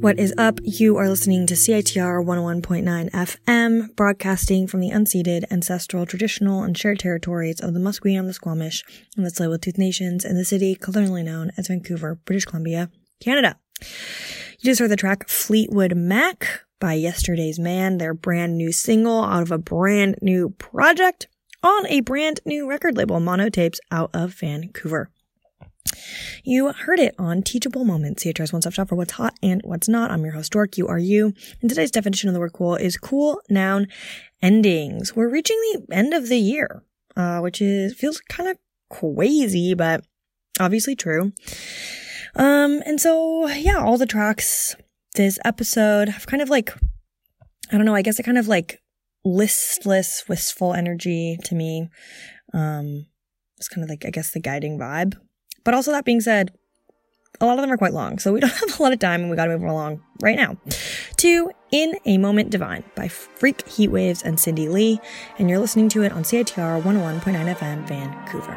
What is up? You are listening to CITR 101.9 FM, broadcasting from the unceded, ancestral, traditional, and shared territories of the Musqueam, the Squamish, and the Tsleil-Waututh Nations in the city colonially known as Vancouver, British Columbia, Canada. You just heard the track Fleetwood Mac by Yesterday's Man, their brand new single out of a brand new project on a brand new record label, Monotapes, out of Vancouver. You heard it on Teachable Moments, CHR's one-stop shop for what's hot and what's not. I'm your host, Dork. You are you. And today's definition of the word cool is cool noun endings. We're reaching the end of the year, which feels kind of crazy, but obviously true. And so, yeah, all the tracks this episode have kind of like, I don't know, I guess it kind of like listless, wistful energy to me. It's kind of like, I guess, the guiding vibe. But also, that being said, a lot of them are quite long, so we don't have a lot of time, and we gotta move along right now to In a Moment Divine by Freak Heatwaves and Cindy Lee, and you're listening to it on CITR 101.9 FM, Vancouver.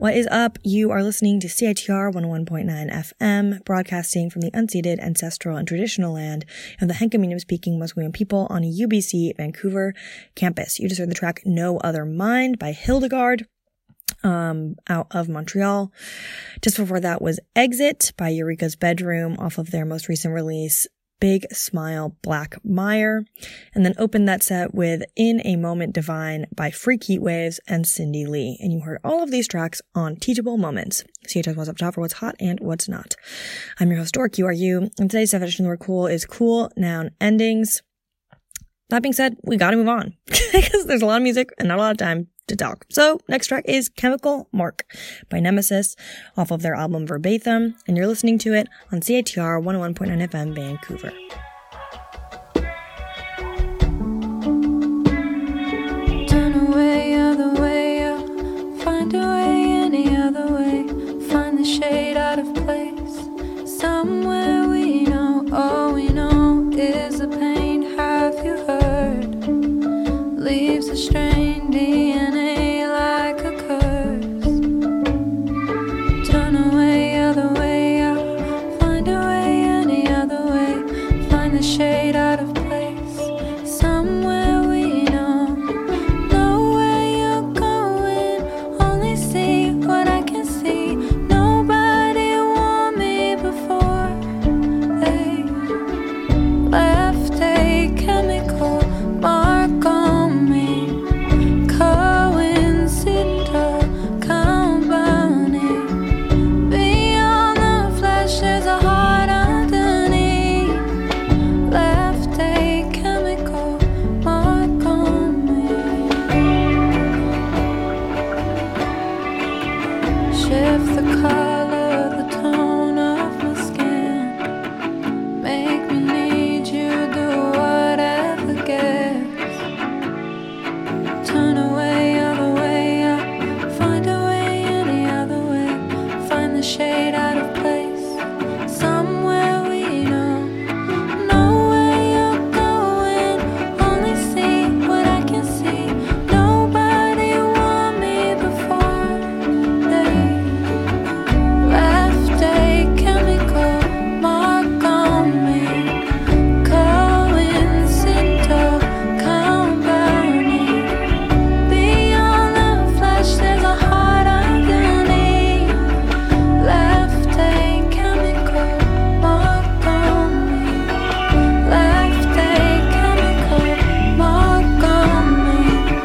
What is up? You are listening to CITR 101.9 FM, broadcasting from the unceded, ancestral, and traditional land of the Henkaminam-speaking Musqueam people on a UBC Vancouver campus. You just heard the track No Other Mind by Hildegard, out of Montreal. Just before that was Exit by Eureka's Bedroom off of their most recent release, Big Smile Black Mire, and then opened that set with In a Moment Divine by Freak Heatwaves and Cindy Lee. And you heard all of these tracks on Teachable Moments. CHS What's Up Top for what's hot and what's not. I'm your host, Dork, URU, and today's definition of the word cool is cool noun endings. That being said, we gotta move on because there's a lot of music and not a lot of time to talk. So next track is Chemical Mark by Nemesis off of their album Verbatim, and you're listening to it on CITR 101.9 FM Vancouver. Turn away, other way up. Find a way, any other way. Find the shade out of place. Somewhere we know, all we know is the pain. Have you heard? Leaves a strain, DNA like a curse. Turn away, other way up. Find a way, any other way. Find the shade out of place. Somewhere we know. Know where you're going. Only see what I can see. Nobody warned me before. They left a chemical mark on me. Coincidental combining. Beyond the flesh there's a heart underneath. Left a chemical mark on me. Shift the color, the tone of my skin. Make me need you, do whatever gets. Turn away, other way up. Find a way, any other way. Find the shade out of place. Somewhere we know. Know where you're going. Only see what I can see. Nobody warned me before. They left a chemical mark on me. Coincidental combining. Beyond the flesh there's a heart underneath. Left a chemical mark on me. Left a chemical mark on me.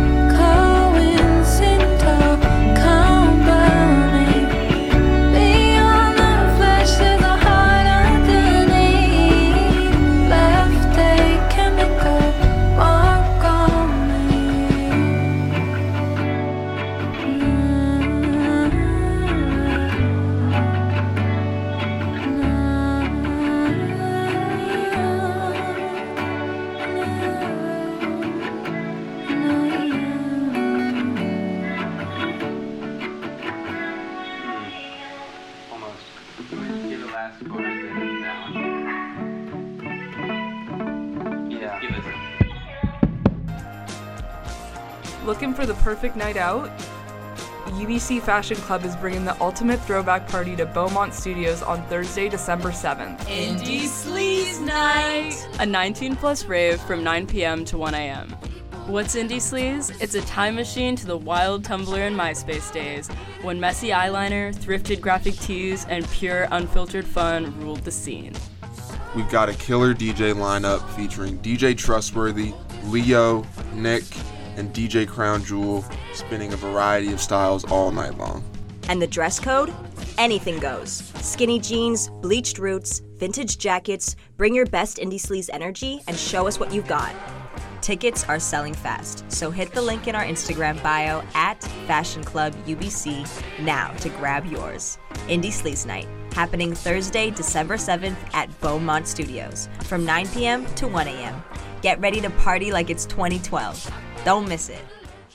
Coincidental combining. Beyond the flesh there's a heart underneath. Left a chemical mark on Almost. Give the last chorus and down. Yeah. Give us. Looking for the perfect night out? UBC Fashion Club is bringing the ultimate throwback party to Beaumont Studios on Thursday, December 7th. Indie Sleaze Night! A 19-plus rave from 9 p.m. to 1 a.m. What's Indie Sleaze? It's a time machine to the wild Tumblr and MySpace days, when messy eyeliner, thrifted graphic tees, and pure, unfiltered fun ruled the scene. We've got a killer DJ lineup featuring DJ Trustworthy, Leo, Nick, and DJ Crown Jewel, spinning a variety of styles all night long. And the dress code? Anything goes. Skinny jeans, bleached roots, vintage jackets. Bring your best Indie Sleaze energy and show us what you've got. Tickets are selling fast, so hit the link in our Instagram bio at Fashion Club UBC now to grab yours. Indie Sleaze Night, happening Thursday, December 7th at Beaumont Studios from 9 p.m. to 1 a.m. Get ready to party like it's 2012. Don't miss it.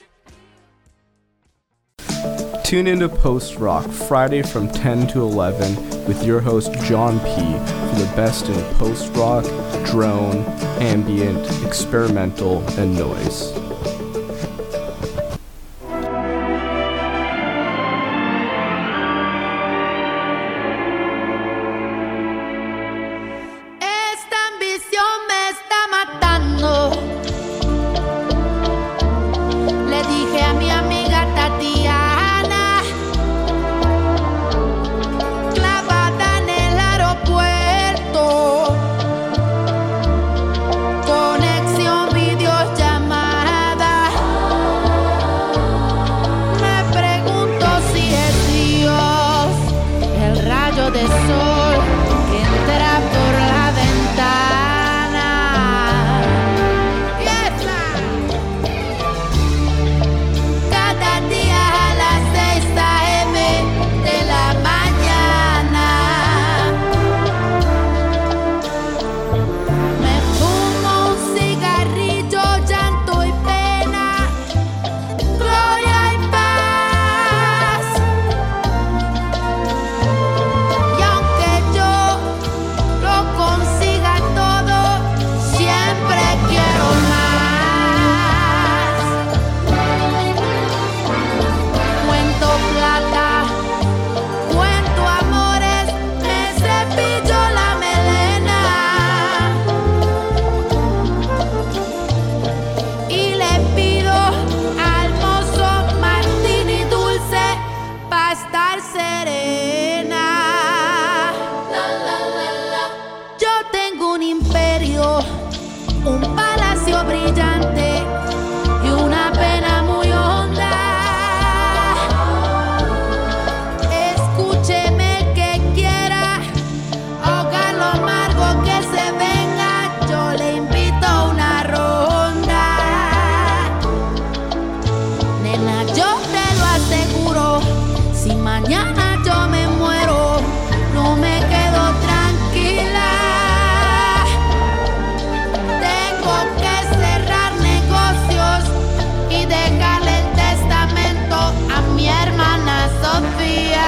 Tune into Post Rock Friday from 10 to 11 with your host John P. for the best in post rock, drone, ambient, experimental, and noise. un palacio brillante y una pena muy honda. Escúcheme el que quiera ahogar lo amargo que se venga, yo le invito a una ronda. Nena, yo te lo aseguro, si mañana yo me muero, no me quedo tranquila. Tengo que cerrar negocios y dejarle el testamento a mi hermana Sofía.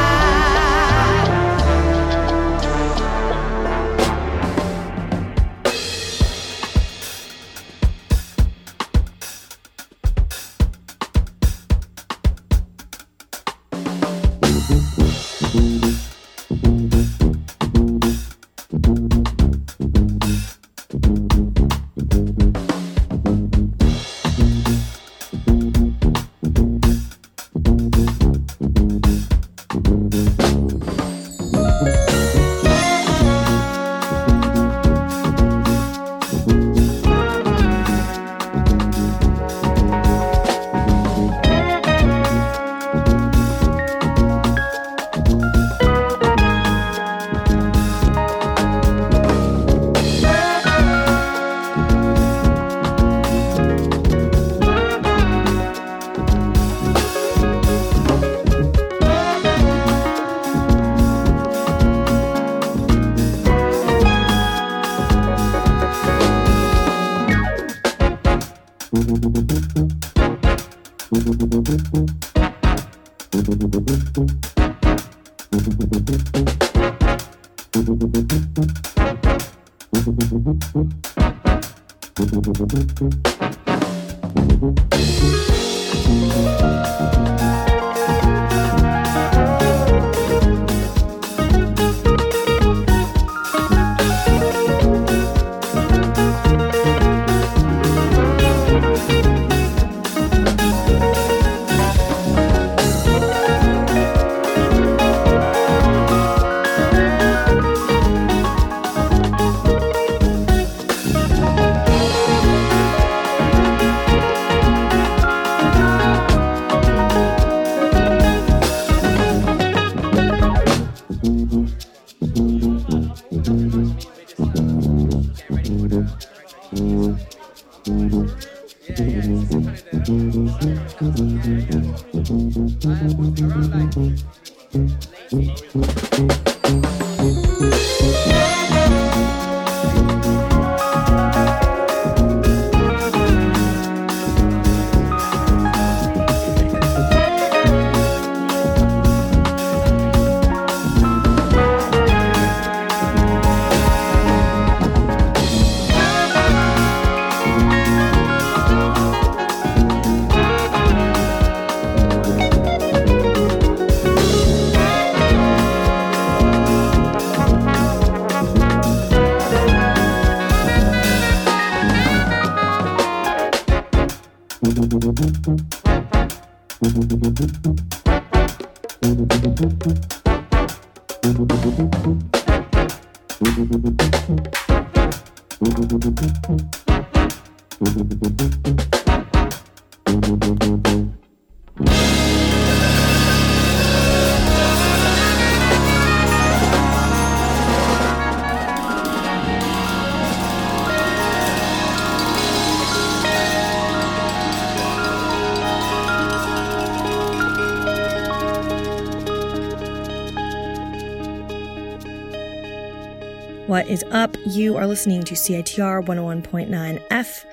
What is up? You are listening to CITR 101.9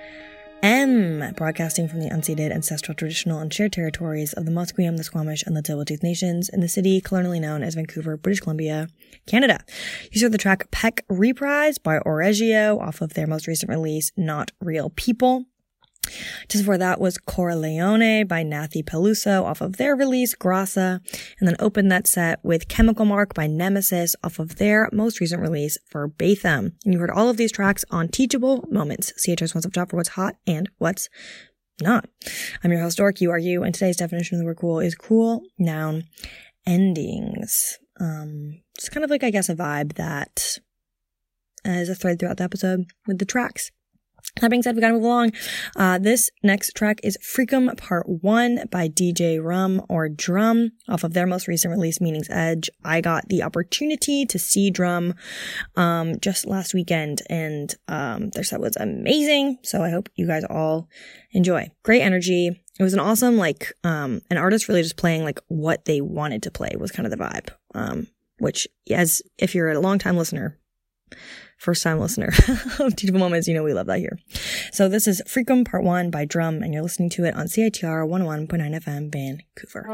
FM, broadcasting from the unceded, ancestral, traditional, and shared territories of the Musqueam, the Squamish, and the Tsleil-Waututh Nations in the city colonially known as Vancouver, British Columbia, Canada. You heard the track Peck Reprise by Oregio off of their most recent release, Not Real People. Just before that was Corleone by Nathy Peluso off of their release, Grassa, and then opened that set with Chemical Mark by Nemesis off of their most recent release, Verbatim. And you heard all of these tracks on Teachable Moments, CHR's one-stop shop for what's hot and what's not. I'm your host, Dork, you are you, and today's definition of the word cool is cool noun endings. Just kind of like, I guess, a vibe that is a thread throughout the episode with the tracks. That being said, we gotta move along. This next track is Freakum Part 1 by DJ Rum or Drum off of their most recent release, Meaning's Edge. I got the opportunity to see Drum just last weekend, and their set was amazing, so I hope you guys all enjoy. Great energy. It was an awesome, an artist really just playing what they wanted to play was kind of the vibe, which, as if you're a long-time listener, first-time listener of Teachable Moments, we love that here. So this is Freakum Part 1 by Drum, and you're listening to it on CITR 101.9 FM, Vancouver.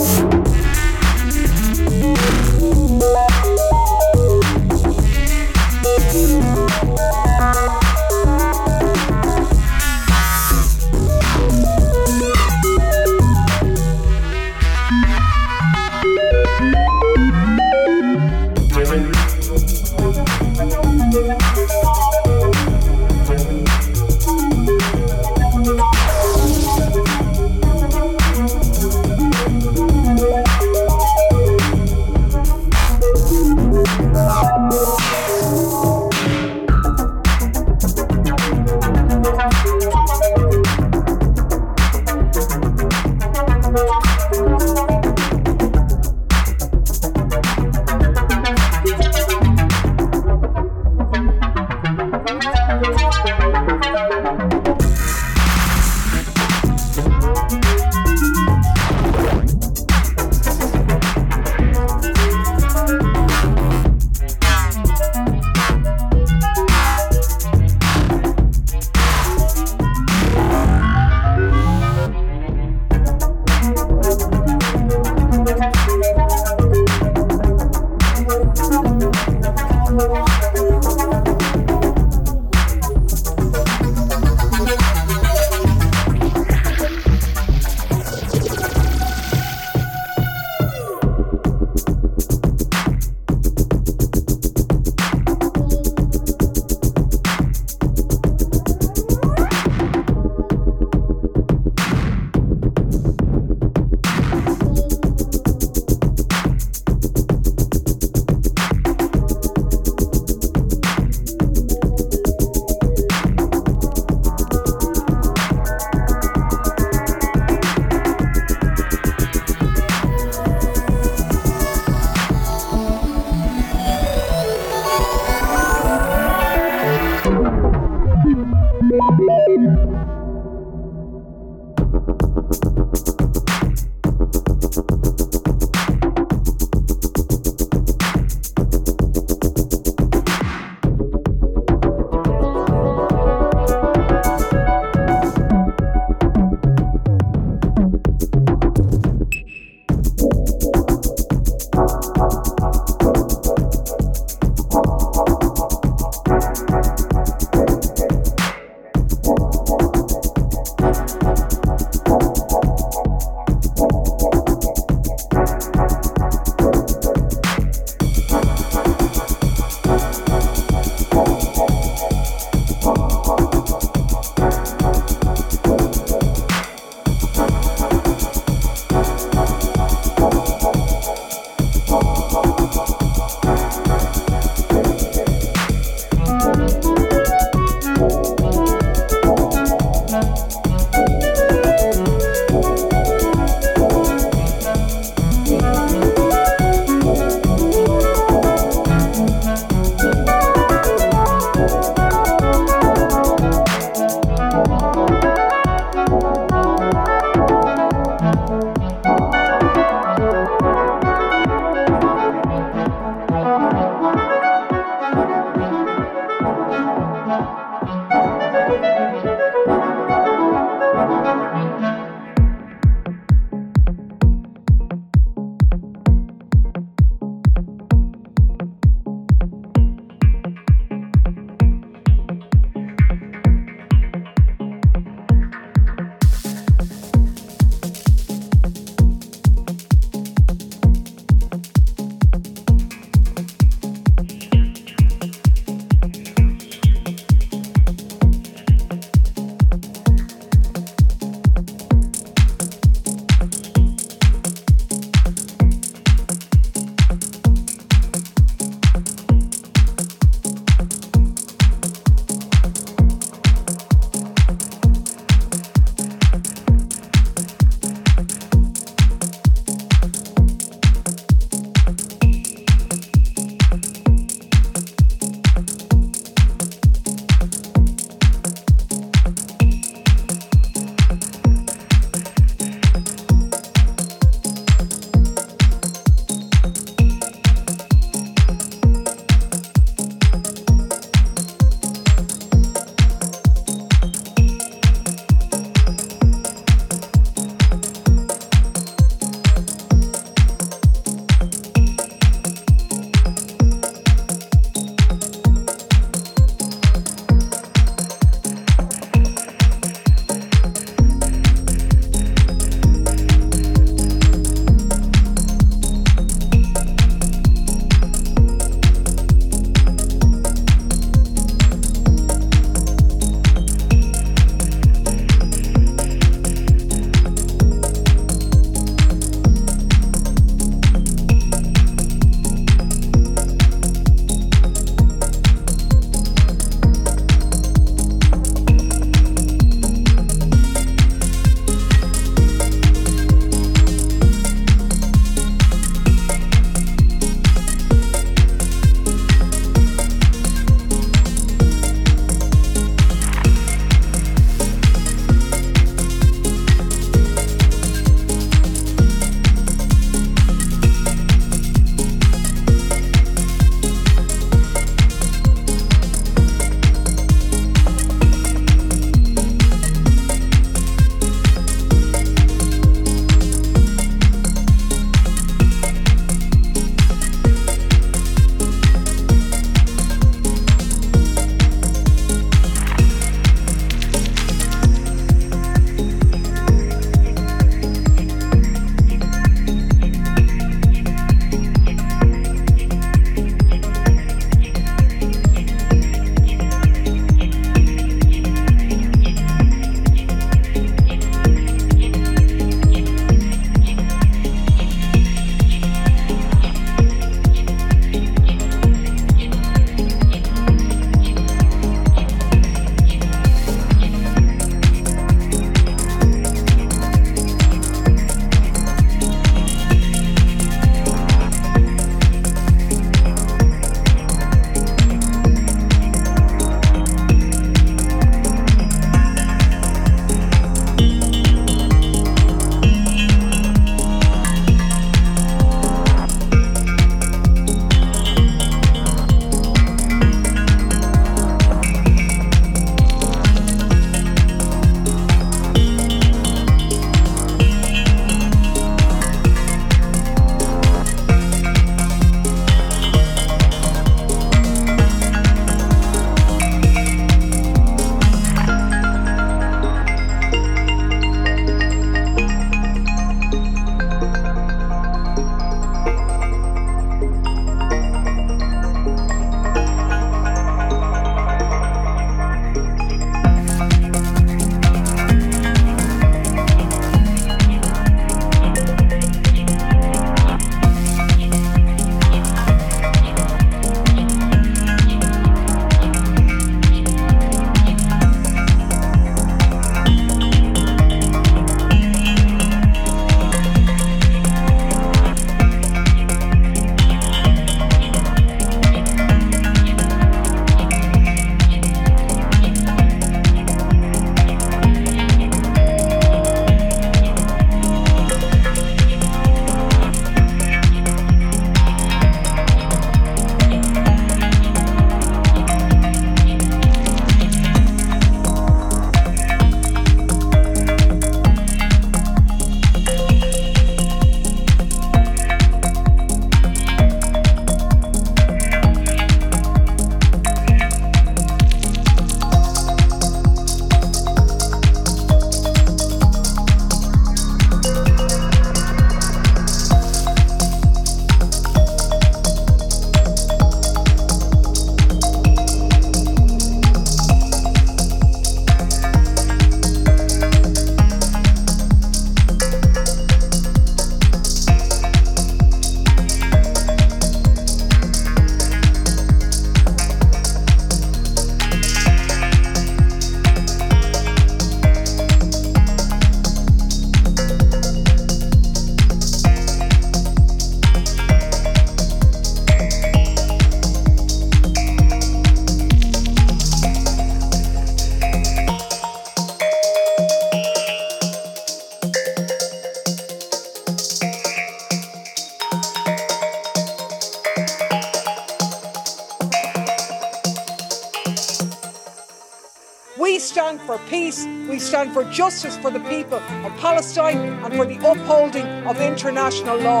stand for peace, we stand for justice for the people of Palestine and for the upholding of international law.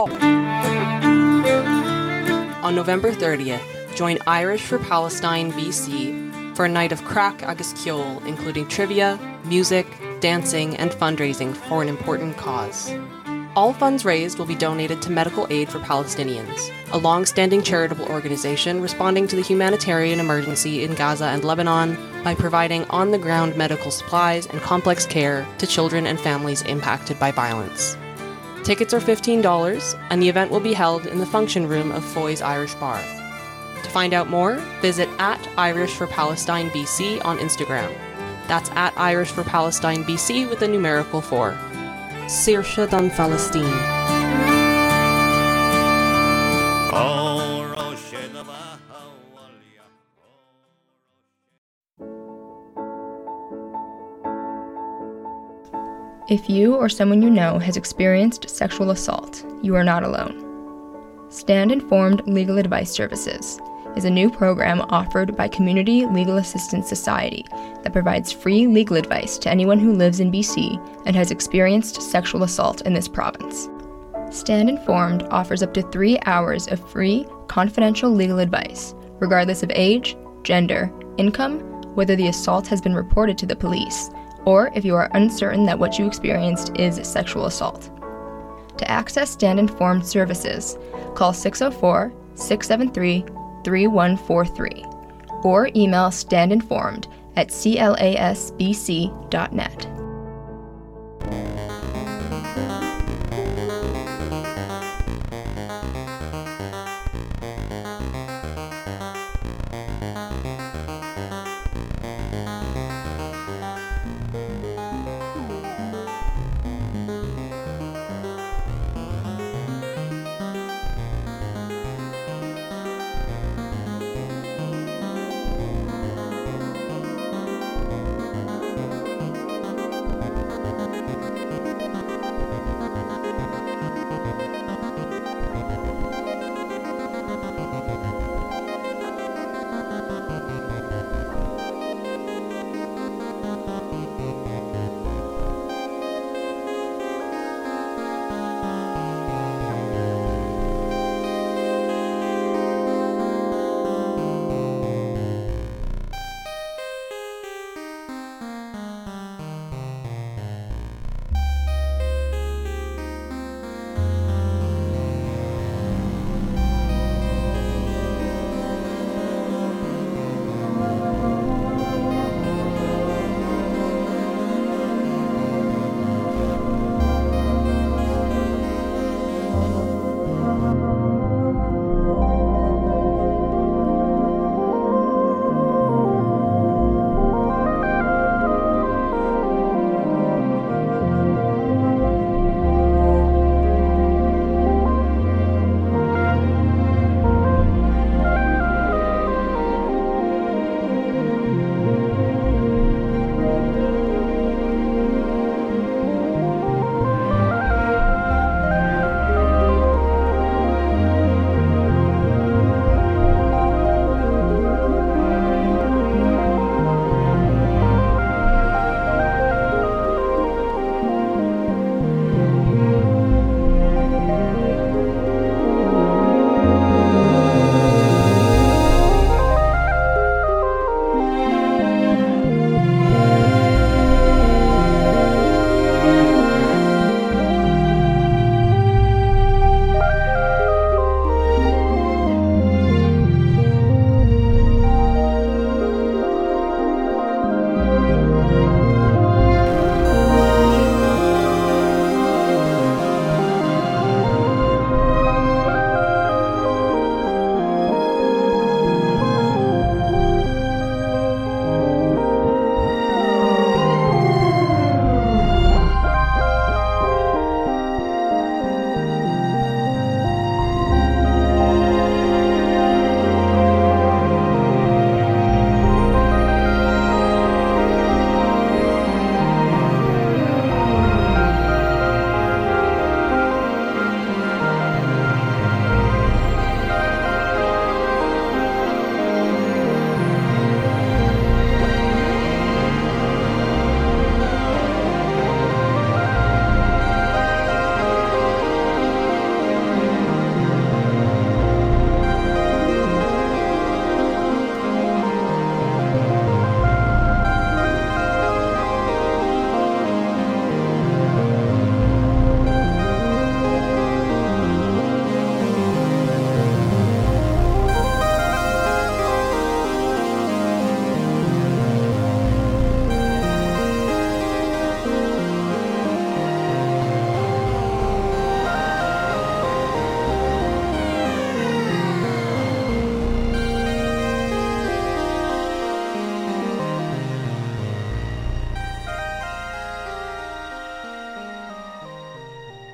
On November 30th, join Irish for Palestine BC for a night of crack agus ceol, including trivia, music, dancing, and fundraising for an important cause. All funds raised will be donated to Medical Aid for Palestinians, a long-standing charitable organization responding to the humanitarian emergency in Gaza and Lebanon by providing on-the-ground medical supplies and complex care to children and families impacted by violence. Tickets are $15, and the event will be held in the function room of Foy's Irish Bar. To find out more, visit @IrishForPalestineBC on Instagram. That's @IrishForPalestineBC with a numerical 4. Saoirse don Palestine. If you or someone you know has experienced sexual assault, you are not alone. Stand Informed Legal Advice Services is a new program offered by Community Legal Assistance Society that provides free legal advice to anyone who lives in BC and has experienced sexual assault in this province. Stand Informed offers up to 3 hours of free, confidential legal advice, regardless of age, gender, income, whether the assault has been reported to the police, or if you are uncertain that what you experienced is sexual assault. To access Stand Informed services, call 604-673-3143 or email standinformed@clasbc.net.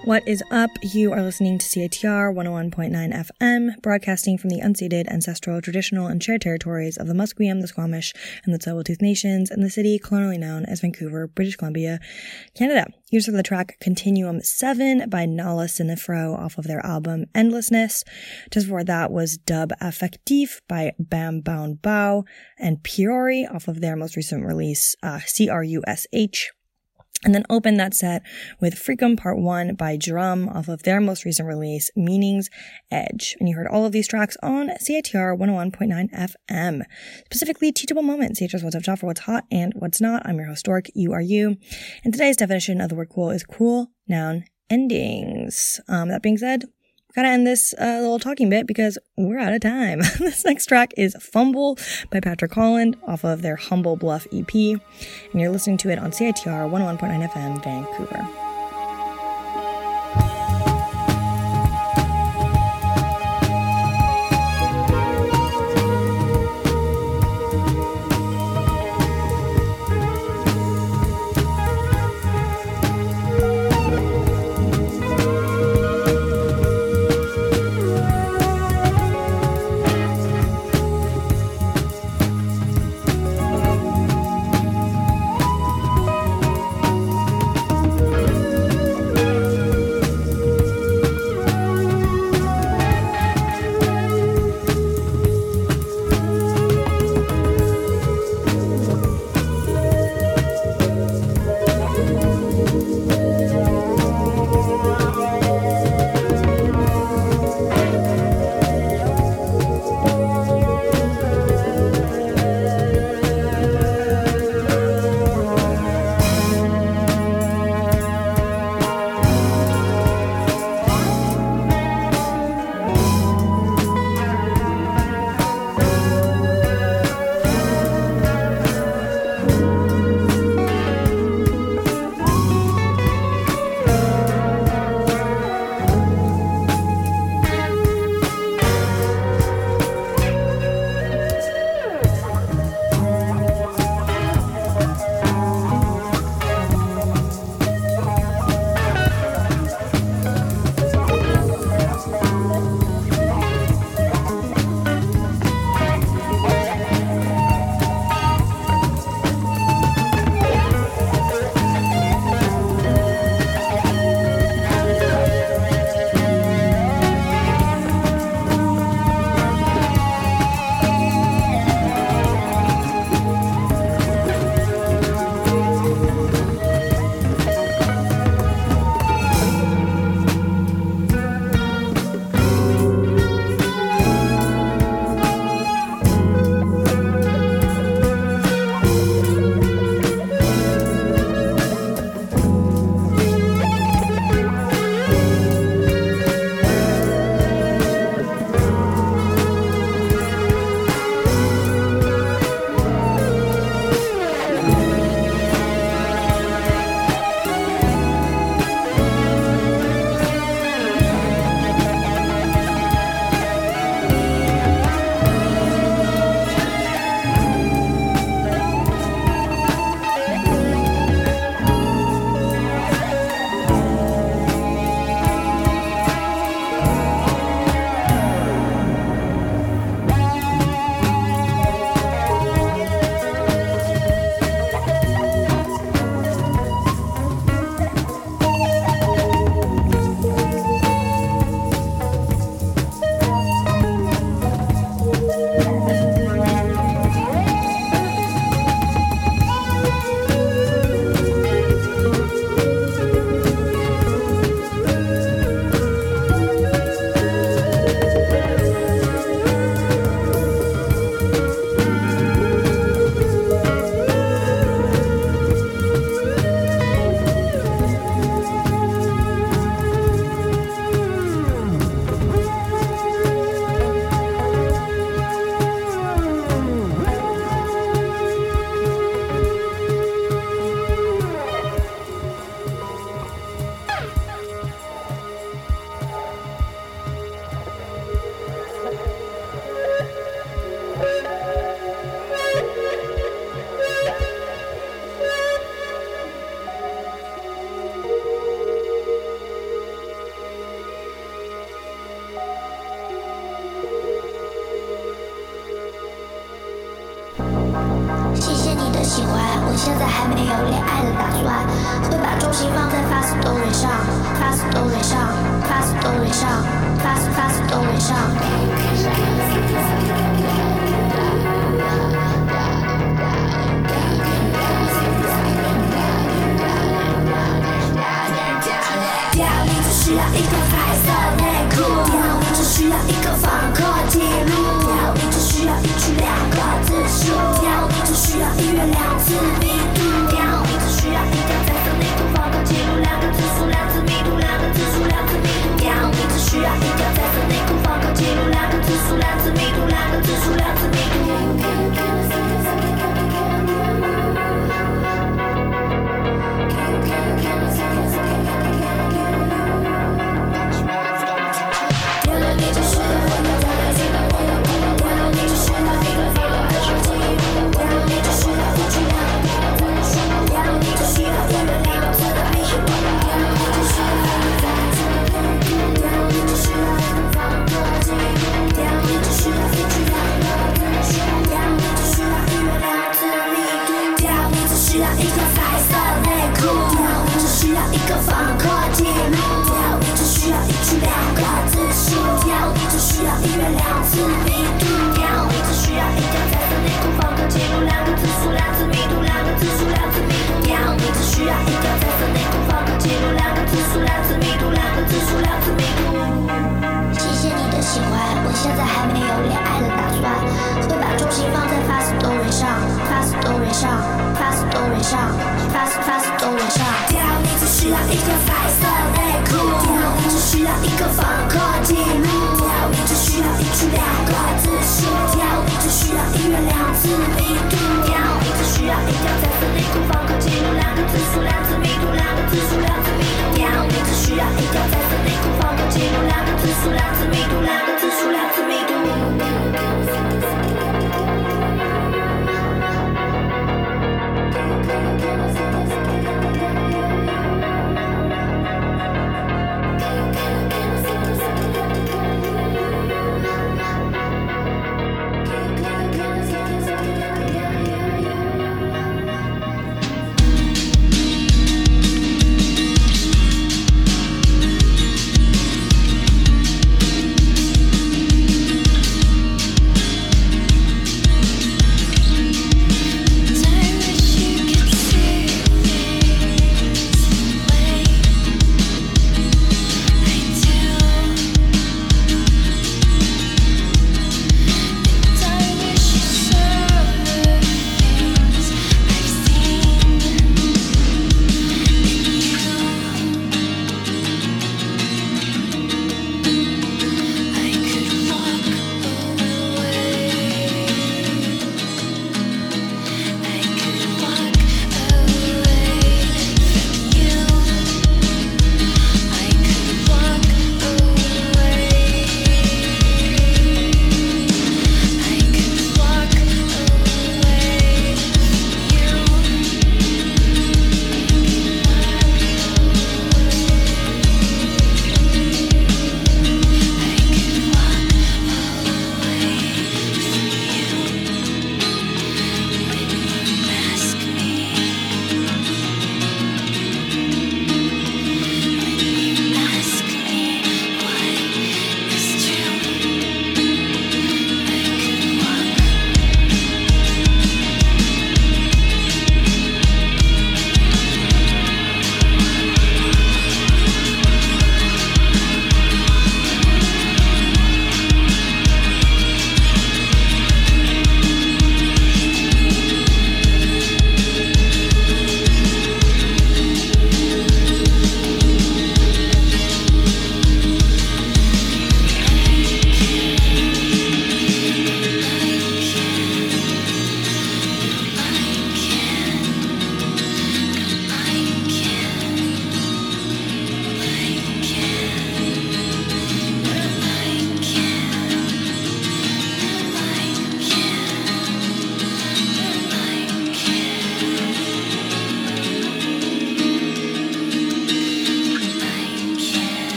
What is up? You are listening to CITR 101.9 FM, broadcasting from the unceded, ancestral, traditional, and shared territories of the Musqueam, the Squamish, and the Tsleil-Waututh Nations in the city colonially known as Vancouver, British Columbia, Canada. Here's the track Continuum 7 by Nala Sinifro off of their album Endlessness. Just before that was Dub Affectif by Bam Baun Bao and Priori off of their most recent release, CRUSH. And then opened that set with Freakum Part 1 by Drum off of their most recent release, Meaning's Edge. And you heard all of these tracks on CITR 101.9 FM. Specifically, Teachable Moments, CITR's What's Up Shop for what's hot and what's not. I'm your host, Dork, you are you. And today's definition of the word cool is cool noun endings. That being said, gotta end this little talking bit because we're out of time. This next track is Fumble by Patrick Holland off of their Humble Bluff EP. And you're listening to it on CITR 101.9 FM, Vancouver. 喜欢，我现在还没有恋爱的打算，会把重心放在 Fast Story 上 ，Fast Story 上 ，Fast Story 上 ，Fast Story 上。你只需要一个彩色内裤，你只需要一个访客记录，你只需要一句2个字数，你只需要1月2次密度，你只需要一条彩色内裤访客记录2个字数2次密度2个字数2次密度，你只需要一条彩色内裤访客记录2个字数2次密度2个字数2次密度。访客记录，你只需要一句2个字数，你只需要1月2次密度，你只需要一条彩色内裤访客记录2个字数2次密度2个字数2次密度，你只需要一条彩色内裤访客记录2个字数2次密度2个字数2次密度。谢谢你的喜欢，我现在还没有恋爱的打算，会把重心放在 Fast Story 上 ，Fast Story 上 ，Fast Story 上 ，Fast Story 上。你只需要一个彩色内裤，你只需要一个访客记录，你只需要一句2个字数，你只需要1月2次密度，你只需要一条彩色内裤访客记录2个字数2次密度2个字数2次密度，你只需要一条彩色内裤访客记录2个字数2次密度2个字数2次密度。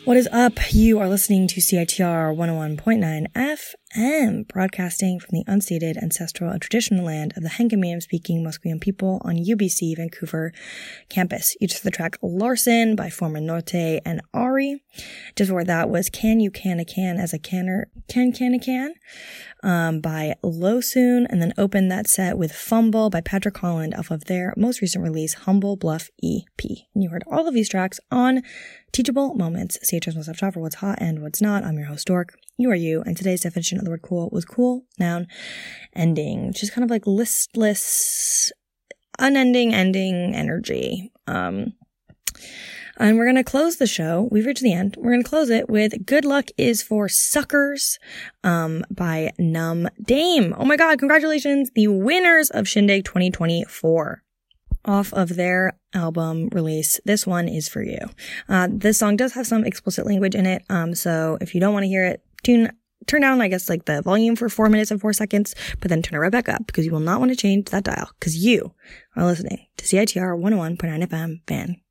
What is up? You are listening to CITR 101.9 FM, broadcasting from the unceded, ancestral, and traditional land of the Hangamium-speaking Musqueam people on UBC Vancouver campus. You just heard the track Larson by Forma Norte and Ari. Just before that was Can You Can a Can as a Canner, Can a Can by Losoon, and then opened that set with Fumble by Patrick Holland off of their most recent release, Humble Bluff EP. And you heard all of these tracks on Teachable Moments, CHR's one-stop shop for what's hot and what's not. I'm your host, Dork. You are you, and today's definition of the word cool was cool, noun, ending, which is kind of like listless, unending, ending energy. And we're going to close the show. We've reached the end. We're going to close it with Good Luck Is for Suckers by Numb Dame. Oh my God, congratulations, the winners of Shindig 2024. Off of their album release, This One Is For You. This song does have some explicit language in it, so if you don't want to hear it, turn down, I guess, like the volume for 4 minutes and 4 seconds, but then turn it right back up, because you will not want to change that dial, because you are listening to CITR 101.9 FM Vancouver.